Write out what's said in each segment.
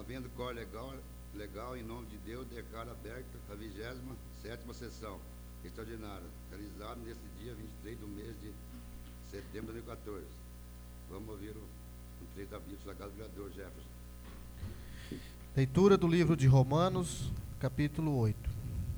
havendo cor legal, em nome de Deus, declaro aberta a 27ª sessão extraordinária, realizada nesse dia 23 do mês de setembro de 2014. Vamos ouvir o trecho da Bíblia Sagrada do vereador Jefferson. Leitura do livro de Romanos, capítulo 8.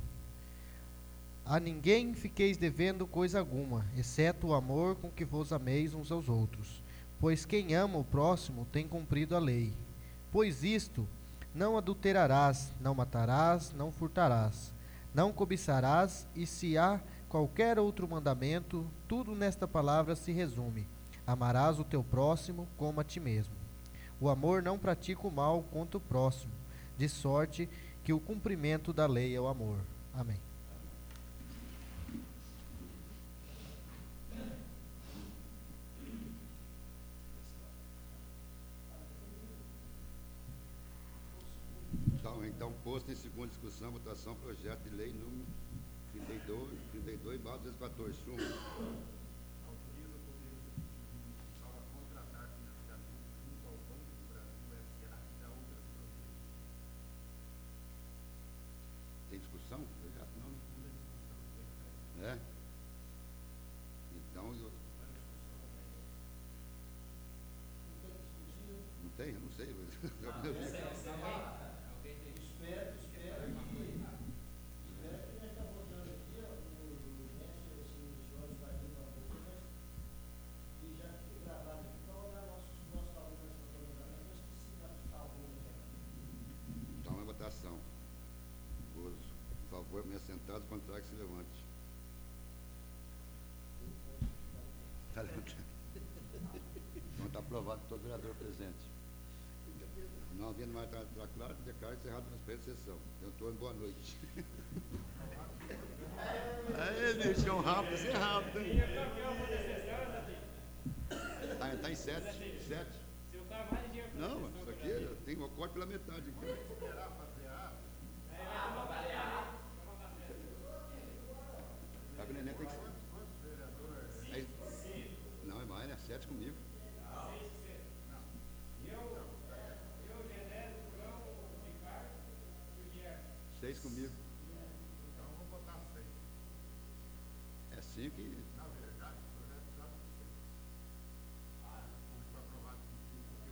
A ninguém fiqueis devendo coisa alguma, exceto o amor com que vos ameis uns aos outros. Pois quem ama o próximo tem cumprido a lei. Pois isto, não adulterarás, não matarás, não furtarás, não cobiçarás, e se há qualquer outro mandamento, tudo nesta palavra se resume: amarás o teu próximo como a ti mesmo. O amor não pratica o mal contra o próximo, de sorte que o cumprimento da lei é o amor. Amém. Então, posto em segunda discussão, votação, projeto de lei número 32/2014. Suma. Autoriza o Poder Executivo a contratar financiamento junto ao Banco do Brasil S.A. e da outras províncias. Tem discussão? Projeto não? Segunda discussão, tem É? Então, não tem? Eu não sei. Então, a votação. Por favor, me assentados, contrário que se levante. Está levantando. Então, está aprovado por todo vereador presente. Não havendo mais está claro, declaro encerrado a presente sessão. Eu estou em boa noite. Aí, bichão, rápido, você é rápido, hein? Está em 7. Não, isso aqui tem um corte pela metade. Aqui. Tá que o neném tem que ser. Não, é mais, né? 7 comigo. 6 comigo. Então, vamos botar 6. É 5 e... Na verdade, o projeto já não sei. Como foi aprovado porque eu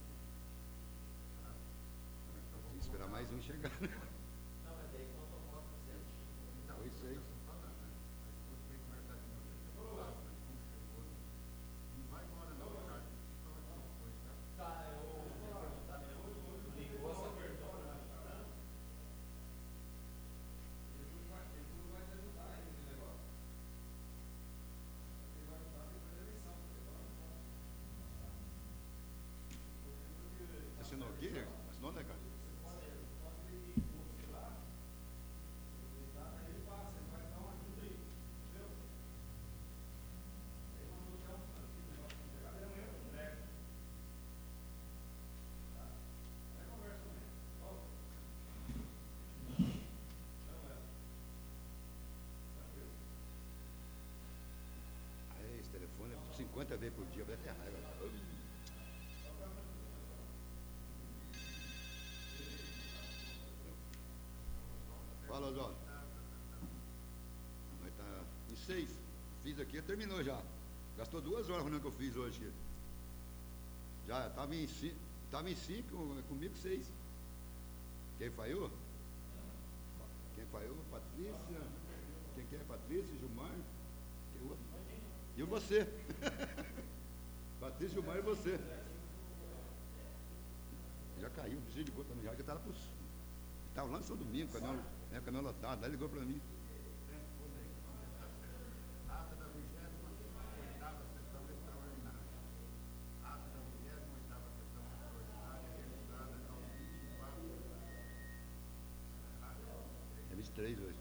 Tem que esperar mais um chegar. Não, mas daí quando eu voto 7. então, Foi 6. falando, né? Mas se fosse bem conversado de novo, tinha aprovado, mas como chegou, não vai embora não, Ricardo. Fala aqui depois, tá? Tá, eu vou perguntar mesmo. Ligou essa pergunta. Assinou aqui? Assinou, né, cara? Aí, esse telefone é 50 vezes por dia, vai ter raiva. Fala, Oswaldo. Mas tá em 6. Fiz aqui, terminou já. Gastou 2 horas no que eu fiz hoje aqui. Já estava em 5, comigo 6. Quem falhou? Quem falhou? Patrícia. Quem que é? Patrícia, Gilmar. Quem outro? E você. Patrícia, Gilmar e você. Já caiu, precisa de gol também. Já que estava lá no São Domingo, caminhão lotado. Aí ligou para mim. Ata da 28ª sessão extraordinária. Ata da 28ª sessão extraordinária realizada aos 24. É 23 hoje.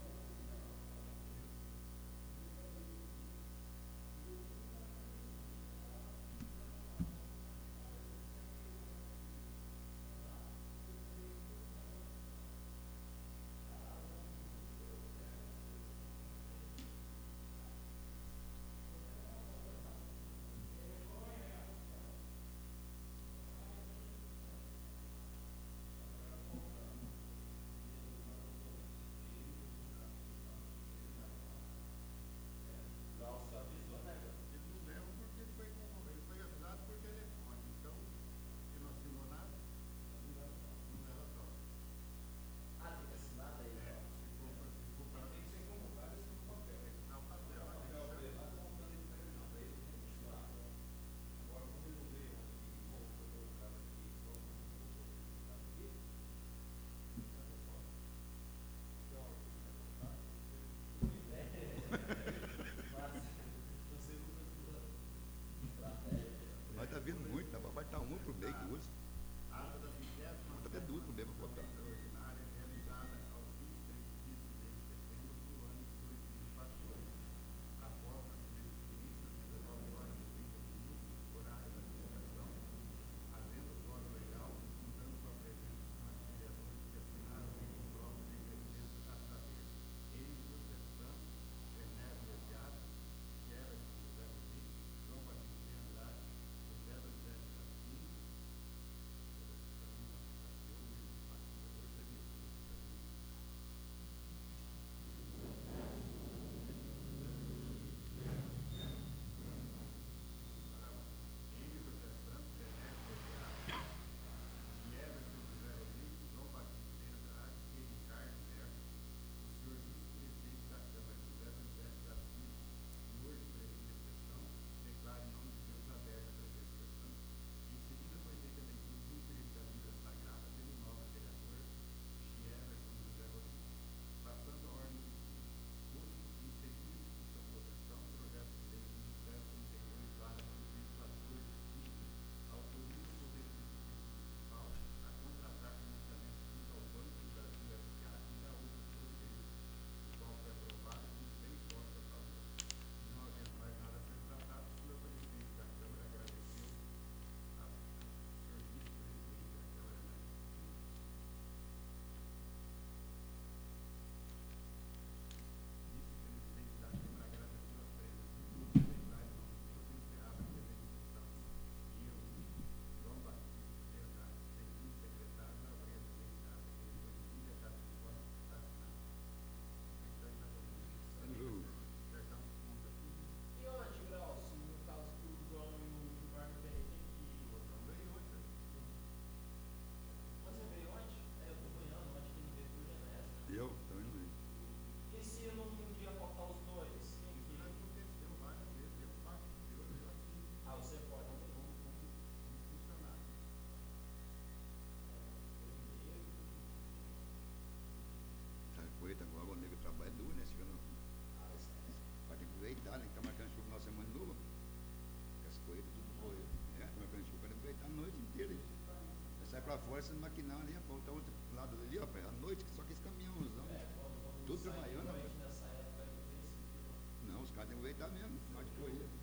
esses maquinão ali, rapaz, tá outro lado ali, rapaz, à noite, só que esse caminhãozão, tudo trabalhando, rapaz. Não, os caras têm que aproveitar mesmo, final de corrida.